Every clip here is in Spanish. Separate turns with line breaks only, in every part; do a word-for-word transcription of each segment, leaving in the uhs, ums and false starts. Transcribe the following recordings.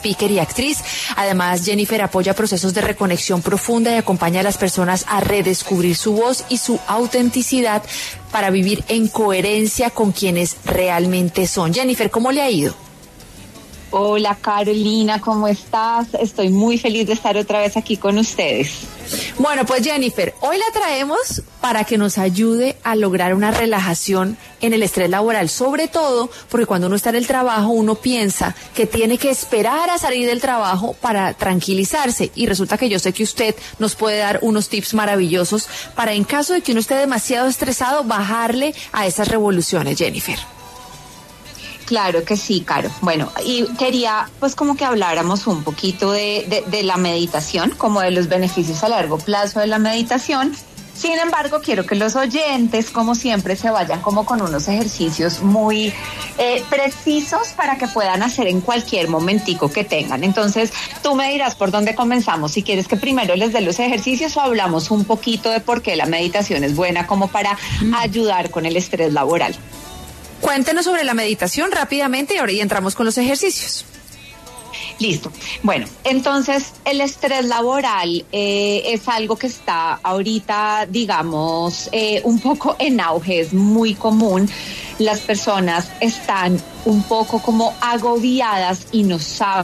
speaker y actriz. Además, Jennifer apoya procesos de reconexión profunda y acompaña a las personas a redescubrir su voz y su autenticidad para vivir en coherencia con quienes realmente son. Jennifer, ¿cómo le ha ido?
Hola Carolina, ¿cómo estás? Estoy muy feliz de estar otra vez aquí con ustedes.
Bueno, pues Jennifer, hoy la traemos para que nos ayude a lograr una relajación en el estrés laboral, sobre todo porque cuando uno está en el trabajo uno piensa que tiene que esperar a salir del trabajo para tranquilizarse, y resulta que yo sé que usted nos puede dar unos tips maravillosos para, en caso de que uno esté demasiado estresado, bajarle a esas revoluciones, Jennifer.
Claro que sí, Caro. Bueno, y quería pues como que habláramos un poquito de, de, de la meditación, como de los beneficios a largo plazo de la meditación. Sin embargo, quiero que los oyentes, como siempre, se vayan como con unos ejercicios muy eh, precisos para que puedan hacer en cualquier momentico que tengan. Entonces, tú me dirás por dónde comenzamos. Si quieres que primero les dé los ejercicios o hablamos un poquito de por qué la meditación es buena como para mm. ayudar con el estrés laboral.
Cuéntenos sobre la meditación rápidamente y ahora ya entramos con los ejercicios.
Listo. Bueno, entonces el estrés laboral eh, es algo que está ahorita, digamos, eh, un poco en auge, es muy común. Las personas están un poco como agobiadas y no saben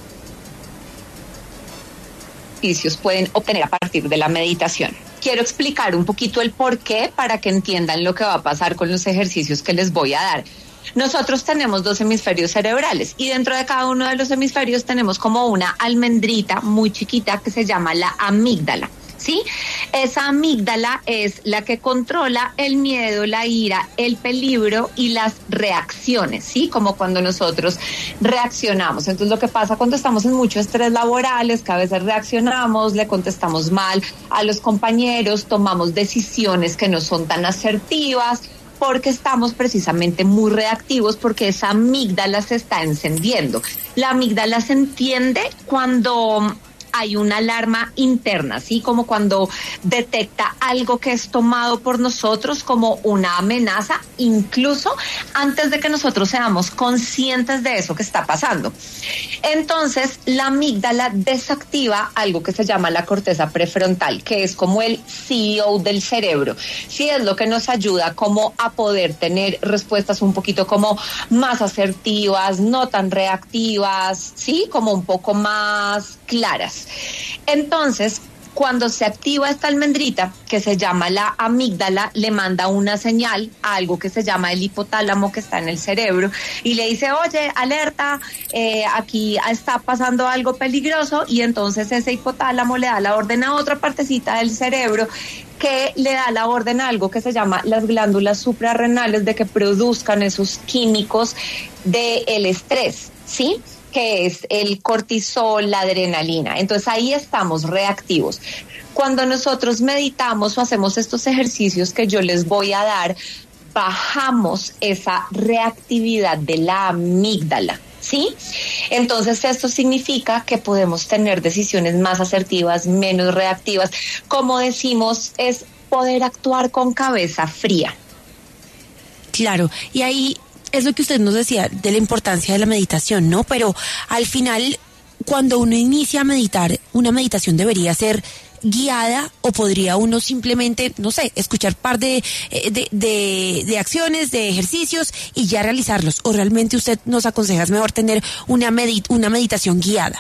qué beneficios pueden obtener a partir de la meditación. Quiero explicar un poquito el por qué para que entiendan lo que va a pasar con los ejercicios que les voy a dar. Nosotros tenemos dos hemisferios cerebrales y dentro de cada uno de los hemisferios tenemos como una almendrita muy chiquita que se llama la amígdala, ¿sí? Esa amígdala es la que controla el miedo, la ira, el peligro y las reacciones, ¿sí? Como cuando nosotros reaccionamos. Entonces, lo que pasa cuando estamos en mucho estrés laboral es que a veces reaccionamos, le contestamos mal a los compañeros, tomamos decisiones que no son tan asertivas, porque estamos precisamente muy reactivos, porque esa amígdala se está encendiendo. La amígdala se entiende cuando hay una alarma interna, ¿sí? Como cuando detecta algo que es tomado por nosotros como una amenaza, incluso antes de que nosotros seamos conscientes de eso que está pasando. Entonces, la amígdala desactiva algo que se llama la corteza prefrontal, que es como el C E O del cerebro. Sí, es lo que nos ayuda como a poder tener respuestas un poquito como más asertivas, no tan reactivas, ¿sí? Como un poco más claras. Entonces, cuando se activa esta almendrita, que se llama la amígdala, le manda una señal a algo que se llama el hipotálamo, que está en el cerebro, y le dice, oye, alerta, eh, aquí está pasando algo peligroso, y entonces ese hipotálamo le da la orden a otra partecita del cerebro, que le da la orden a algo que se llama las glándulas suprarrenales, de que produzcan esos químicos del estrés, ¿sí? Que es el cortisol, la adrenalina. Entonces ahí estamos reactivos. Cuando nosotros meditamos o hacemos estos ejercicios que yo les voy a dar, bajamos esa reactividad de la amígdala, ¿sí? Entonces esto significa que podemos tener decisiones más asertivas, menos reactivas. Como decimos, es poder actuar con cabeza fría.
Claro, y ahí es lo que usted nos decía de la importancia de la meditación, ¿no? Pero al final, cuando uno inicia a meditar, una meditación debería ser guiada, o podría uno simplemente, no sé, escuchar par de, de, de, de acciones, de ejercicios y ya realizarlos. ¿O realmente usted nos aconseja es mejor tener una, medit- una meditación guiada?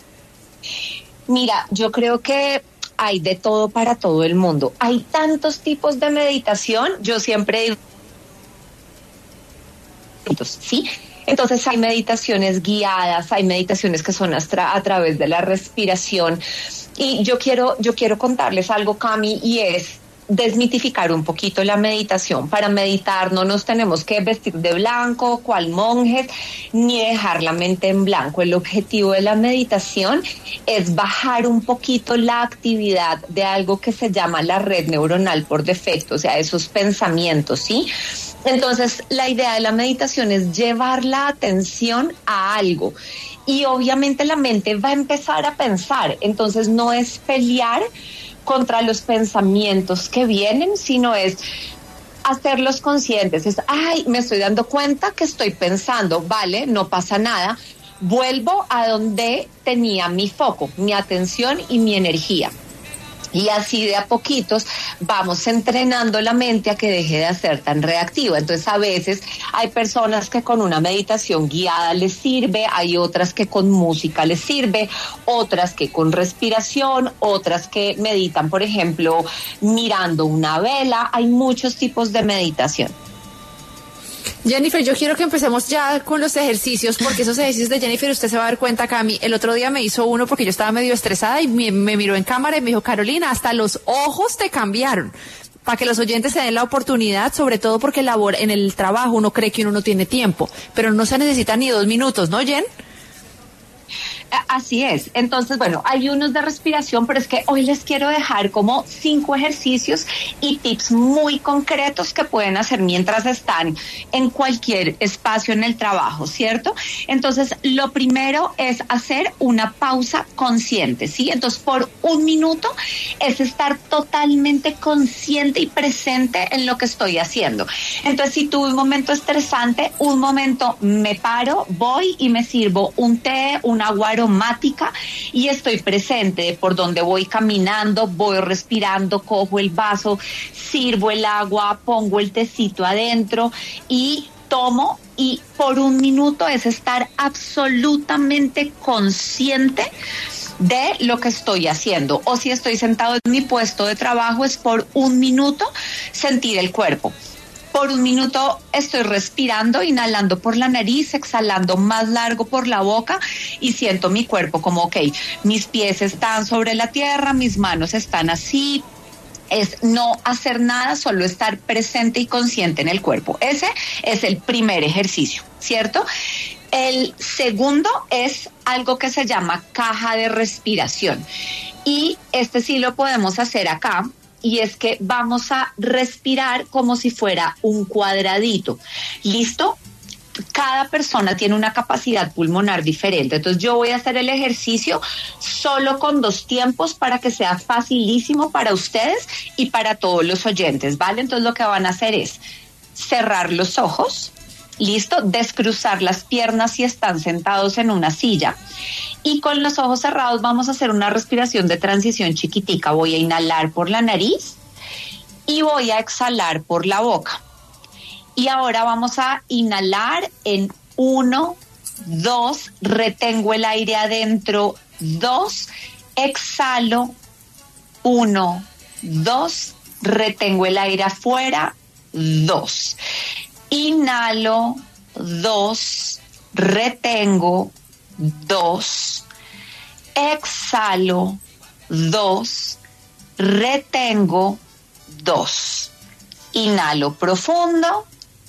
Mira, yo creo que hay de todo para todo el mundo. Hay tantos tipos de meditación. Yo siempre digo, ¿sí? Entonces hay meditaciones guiadas, hay meditaciones que son a, tra- a través de la respiración, y yo quiero, yo quiero contarles algo, Cami, y es desmitificar un poquito la meditación. Para meditar no nos tenemos que vestir de blanco, cual monjes, ni dejar la mente en blanco. El objetivo de la meditación es bajar un poquito la actividad de algo que se llama la red neuronal por defecto, o sea, esos pensamientos, ¿sí? Entonces, la idea de la meditación es llevar la atención a algo, y obviamente la mente va a empezar a pensar. Entonces, no es pelear contra los pensamientos que vienen, sino es hacerlos conscientes. Es, ay, me estoy dando cuenta que estoy pensando, vale, no pasa nada. vuelvo a donde tenía mi foco, mi atención y mi energía. Y así de a poquitos vamos entrenando la mente a que deje de ser tan reactiva. Entonces a veces hay personas que con una meditación guiada les sirve, hay otras que con música les sirve, otras que con respiración, otras que meditan, por ejemplo, mirando una vela. Hay muchos tipos de meditación.
Jennifer, yo quiero que empecemos ya con los ejercicios, porque esos ejercicios de Jennifer, usted se va a dar cuenta, Cami, el otro día me hizo uno porque yo estaba medio estresada y me, me miró en cámara y me dijo, Carolina, hasta los ojos te cambiaron. Para que los oyentes se den la oportunidad, sobre todo porque labor, en el trabajo uno cree que uno no tiene tiempo, pero no se necesitan ni dos minutos, ¿no, Jen?
Así es. Entonces, bueno, hay unos de respiración, pero es que hoy les quiero dejar como cinco ejercicios y tips muy concretos que pueden hacer mientras están en cualquier espacio en el trabajo, ¿cierto? Entonces, lo primero es hacer una pausa consciente, ¿sí? Entonces, por un minuto es estar totalmente consciente y presente en lo que estoy haciendo. Entonces, si tuve un momento estresante, un momento me paro, voy y me sirvo un té, un agua aromática y estoy presente por donde voy caminando, voy respirando, cojo el vaso, sirvo el agua, pongo el tecito adentro y tomo, y por un minuto es estar absolutamente consciente de lo que estoy haciendo. O si estoy sentado en mi puesto de trabajo, es por un minuto sentir el cuerpo. Por un minuto estoy respirando, inhalando por la nariz, exhalando más largo por la boca y siento mi cuerpo como, ok, mis pies están sobre la tierra, mis manos están así. Es no hacer nada, solo estar presente y consciente en el cuerpo. Ese es el primer ejercicio, ¿cierto? El segundo es algo que se llama caja de respiración. Y este sí lo podemos hacer acá. Y es que vamos a respirar como si fuera un cuadradito. ¿Listo? Cada persona tiene una capacidad pulmonar diferente. Entonces yo voy a hacer el ejercicio solo con dos tiempos para que sea facilísimo para ustedes y para todos los oyentes, ¿vale? Entonces lo que van a hacer es cerrar los ojos. ¿Listo? Descruzar las piernas si están sentados en una silla. Y con los ojos cerrados vamos a hacer una respiración de transición chiquitica. Voy a inhalar por la nariz y voy a exhalar por la boca. Y ahora vamos a inhalar en uno, dos, retengo el aire adentro, dos, exhalo, uno, dos, retengo el aire afuera, dos. Inhalo, dos, retengo, dos, exhalo, dos, retengo, dos. Inhalo profundo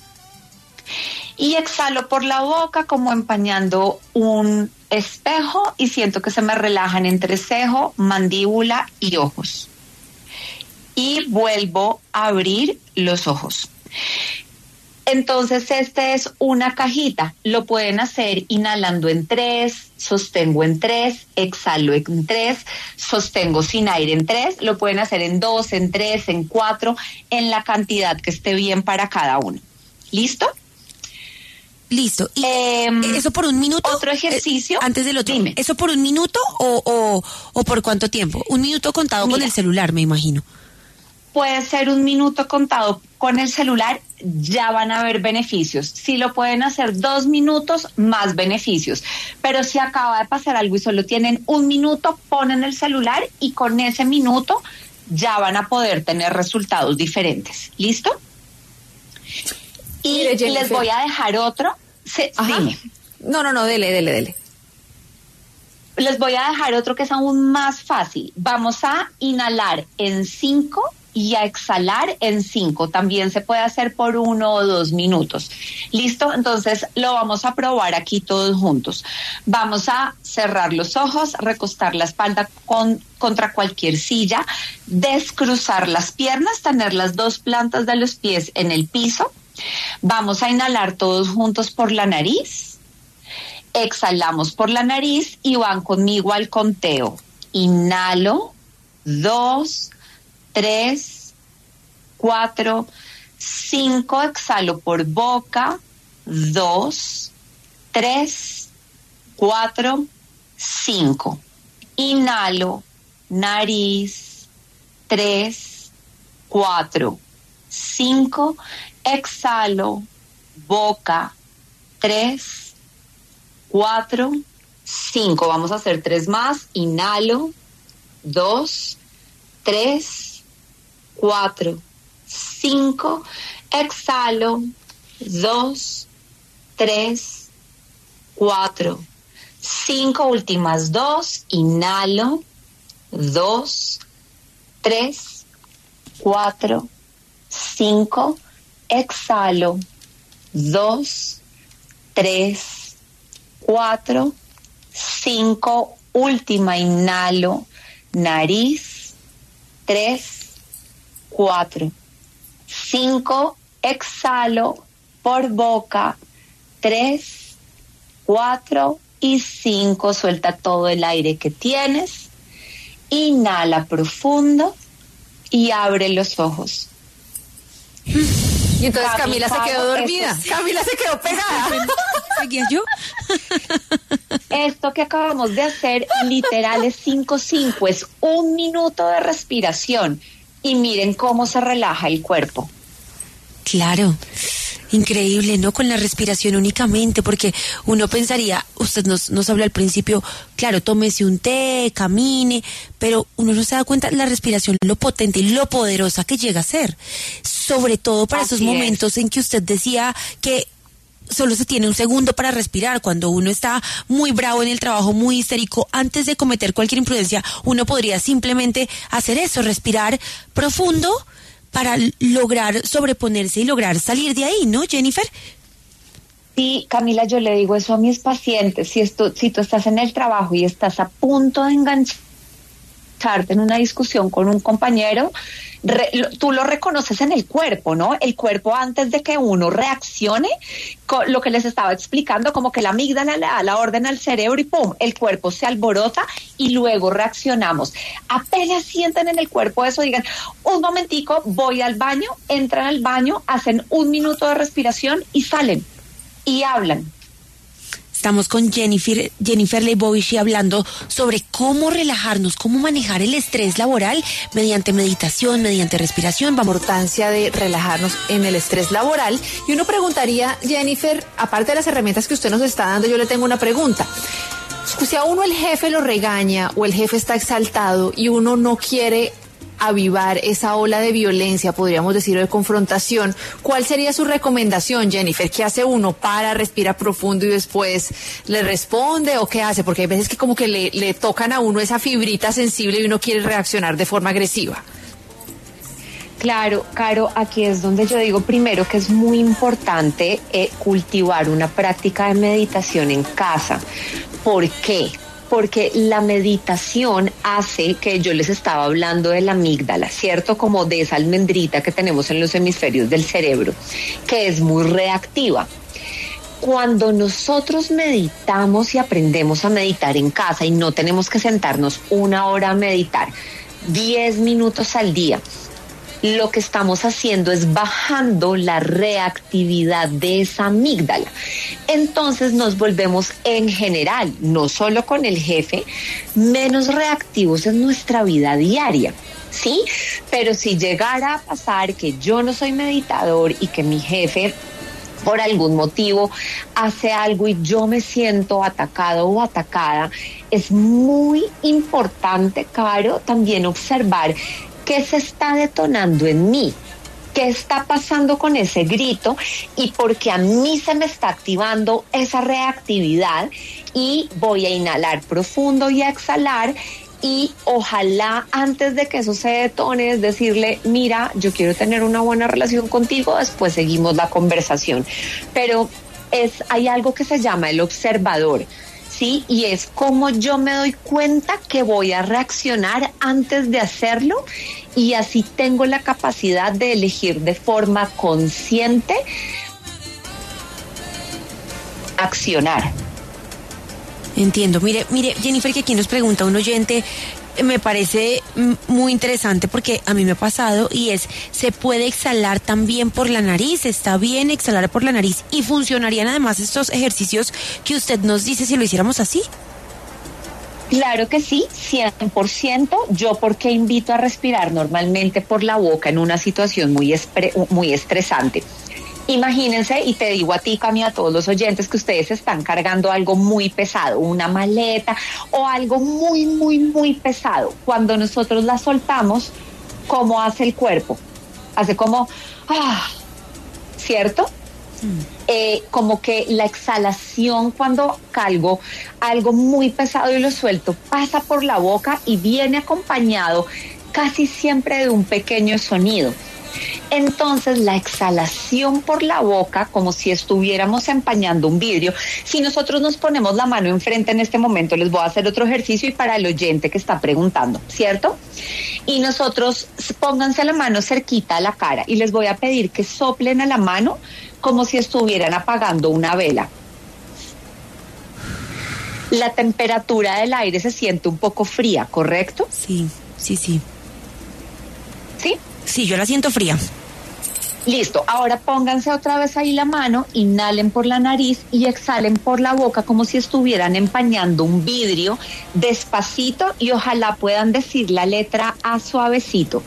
y exhalo por la boca como empañando un espejo y siento que se me relajan entrecejo, mandíbula y ojos. Y vuelvo a abrir los ojos. Entonces, este es una cajita. Lo pueden hacer inhalando en tres, sostengo en tres, exhalo en tres, sostengo sin aire en tres. Lo pueden hacer en dos, en tres, en cuatro, en la cantidad que esté bien para cada uno. ¿Listo?
Listo. ¿Y eh, eso por un minuto?
Otro ejercicio.
Eh, antes del otro.
Dime.
¿Eso por un minuto o, o, o por cuánto tiempo? Un minuto contado Mira, con el celular, me imagino.
Puede ser un minuto contado con el celular, ya van a haber beneficios. Si lo pueden hacer dos minutos, más beneficios. Pero si acaba de pasar algo y solo tienen un minuto, ponen el celular y con ese minuto ya van a poder tener resultados diferentes. ¿Listo? Y Mire, les voy a dejar otro. Se, dime.
No, no, no, dele, dele, dele.
Les voy a dejar otro que es aún más fácil. Vamos a inhalar en cinco y a exhalar en cinco. También se puede hacer por uno o dos minutos. ¿Listo? Entonces lo vamos a probar aquí todos juntos. Vamos a cerrar los ojos, recostar la espalda con, contra cualquier silla, descruzar las piernas, tener las dos plantas de los pies en el piso. Vamos a inhalar todos juntos por la nariz. Exhalamos por la nariz y van conmigo al conteo. Inhalo, dos, tres, cuatro, cinco, exhalo por boca, dos, tres, cuatro, cinco. Inhalo, nariz, tres, cuatro, cinco. Exhalo, boca, tres, cuatro, cinco. Vamos a hacer tres más. Inhalo, dos, tres, cuatro, cinco. Exhalo, dos, tres, cuatro, cinco. Últimas dos. Inhalo, dos, tres, cuatro, cinco. Exhalo, dos, tres, cuatro, cinco. Última, inhalo, nariz, tres, cuatro, cinco. Exhalo por boca, tres, cuatro y cinco. Suelta todo el aire que tienes. Inhala profundo y abre los ojos.
Y entonces Camila se quedó dormida.
Esto,
Camila se quedó pegada.
¿Seguía yo?
Esto que acabamos de hacer literal es cinco cinco, es un minuto de respiración. Y miren cómo se relaja el cuerpo.
Claro, increíble, ¿no? Con la respiración únicamente, porque uno pensaría, usted nos, nos habló al principio, claro, tómese un té, camine, pero uno no se da cuenta la respiración, lo potente y lo poderosa que llega a ser. Sobre todo para
Así
esos momentos
es.
en que usted decía que solo se tiene un segundo para respirar, cuando uno está muy bravo en el trabajo, muy histérico, antes de cometer cualquier imprudencia, uno podría simplemente hacer eso, respirar profundo, para lograr sobreponerse y lograr salir de ahí, ¿no, Jennifer?
Sí, Camila, yo le digo eso a mis pacientes. Si, esto, si tú estás en el trabajo y estás a punto de engancharte en una discusión con un compañero, re, lo, tú lo reconoces en el cuerpo, ¿no? El cuerpo, antes de que uno reaccione, con lo que les estaba explicando, como que la amígdala le da la orden al cerebro y ¡pum!, el cuerpo se alborota y luego reaccionamos. Apenas sienten en el cuerpo eso, digan, un momentico, voy al baño, entran al baño, hacen un minuto de respiración y salen y hablan.
Estamos con Jennifer, Jennifer Leibovich hablando sobre cómo relajarnos, cómo manejar el estrés laboral mediante meditación, mediante respiración.
La importancia de relajarnos en el estrés laboral. Y uno preguntaría, Jennifer, aparte de las herramientas que usted nos está dando, yo le tengo una pregunta. Si a uno el jefe lo regaña o el jefe está exaltado y uno no quiere avivar esa ola de violencia, podríamos decir, o de confrontación, ¿cuál sería su recomendación, Jennifer? ¿Qué hace uno? ¿Para, respira profundo y después le responde o qué hace? Porque hay veces que como que le, le tocan a uno esa fibrita sensible y uno quiere reaccionar de forma agresiva.
Claro, Caro, aquí es donde yo digo primero que es muy importante eh, cultivar una práctica de meditación en casa. ¿Por qué? Porque la meditación hace, que yo les estaba hablando de la amígdala, ¿cierto? Como de esa almendrita que tenemos en los hemisferios del cerebro, que es muy reactiva. Cuando nosotros meditamos y aprendemos a meditar en casa, y no tenemos que sentarnos una hora a meditar, diez minutos al día, lo que estamos haciendo es bajando la reactividad de esa amígdala. Entonces nos volvemos en general, no solo con el jefe, menos reactivos en nuestra vida diaria, ¿sí? Pero si llegara a pasar que yo no soy meditador y que mi jefe por algún motivo hace algo y yo me siento atacado o atacada, es muy importante, Caro, también observar qué se está detonando en mí, qué está pasando con ese grito y porque a mí se me está activando esa reactividad, y voy a inhalar profundo y a exhalar. Y ojalá antes de que eso se detone es decirle, mira, yo quiero tener una buena relación contigo, después seguimos la conversación. Pero es, hay algo que se llama el observador, ¿sí? Y es como yo me doy cuenta que voy a reaccionar antes de hacerlo, y así tengo la capacidad de elegir de forma consciente accionar.
Entiendo. Mire, mire, Jennifer, que aquí nos pregunta un oyente, me parece muy interesante porque a mí me ha pasado y es, ¿se puede exhalar también por la nariz? ¿Está bien exhalar por la nariz? ¿Y funcionarían además estos ejercicios que usted nos dice si lo hiciéramos así?
Claro que sí, cien por ciento. Yo porque invito a respirar normalmente por la boca en una situación muy, espre- muy estresante. Imagínense, y te digo a ti, Cami, a todos los oyentes, que ustedes están cargando algo muy pesado, una maleta o algo muy, muy, muy pesado. Cuando nosotros la soltamos, ¿cómo hace el cuerpo? Hace como, ah, ¿cierto? Mm. Eh, como que la exhalación cuando cargo algo muy pesado y lo suelto, pasa por la boca y viene acompañado casi siempre de un pequeño sonido. Entonces la exhalación por la boca, como si estuviéramos empañando un vidrio, si nosotros nos ponemos la mano enfrente en este momento, les voy a hacer otro ejercicio y para el oyente que está preguntando, ¿cierto? Y nosotros pónganse la mano cerquita a la cara y les voy a pedir que soplen a la mano como si estuvieran apagando una vela. La temperatura del aire se siente un poco fría, ¿correcto?
Sí, sí, sí.
¿Sí?
Sí, yo la siento fría.
Listo, ahora pónganse otra vez ahí la mano, inhalen por la nariz y exhalen por la boca como si estuvieran empañando un vidrio, despacito, y ojalá puedan decir la letra A suavecito.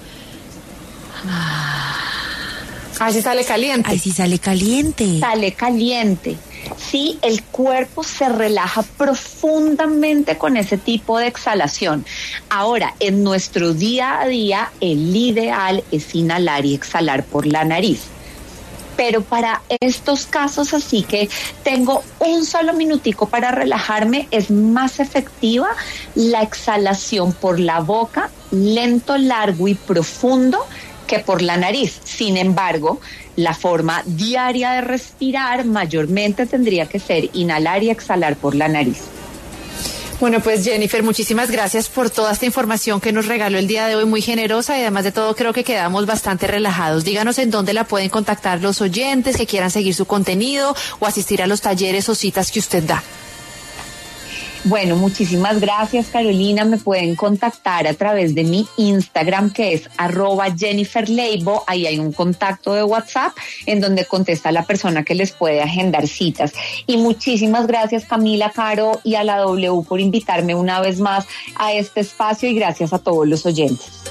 Ahí sí sale caliente.
Ahí sí sale caliente.
Sale caliente. Sí, el cuerpo se relaja profundamente con ese tipo de exhalación. Ahora, en nuestro día a día, el ideal es inhalar y exhalar por la nariz. Pero para estos casos así que tengo un solo minutico para relajarme, es más efectiva la exhalación por la boca, lento, largo y profundo, que por la nariz. Sin embargo, la forma diaria de respirar mayormente tendría que ser inhalar y exhalar por la nariz.
Bueno, pues Jennifer, muchísimas gracias por toda esta información que nos regaló el día de hoy, muy generosa, y además de todo creo que quedamos bastante relajados. Díganos en dónde la pueden contactar los oyentes que quieran seguir su contenido o asistir a los talleres o citas que usted da.
Bueno, muchísimas gracias, Carolina. Me pueden contactar a través de mi Instagram, que es arroba Jennifer Leibo. Ahí hay un contacto de WhatsApp en donde contesta la persona que les puede agendar citas. Y muchísimas gracias, Camila, Caro y a la W por invitarme una vez más a este espacio, y gracias a todos los oyentes.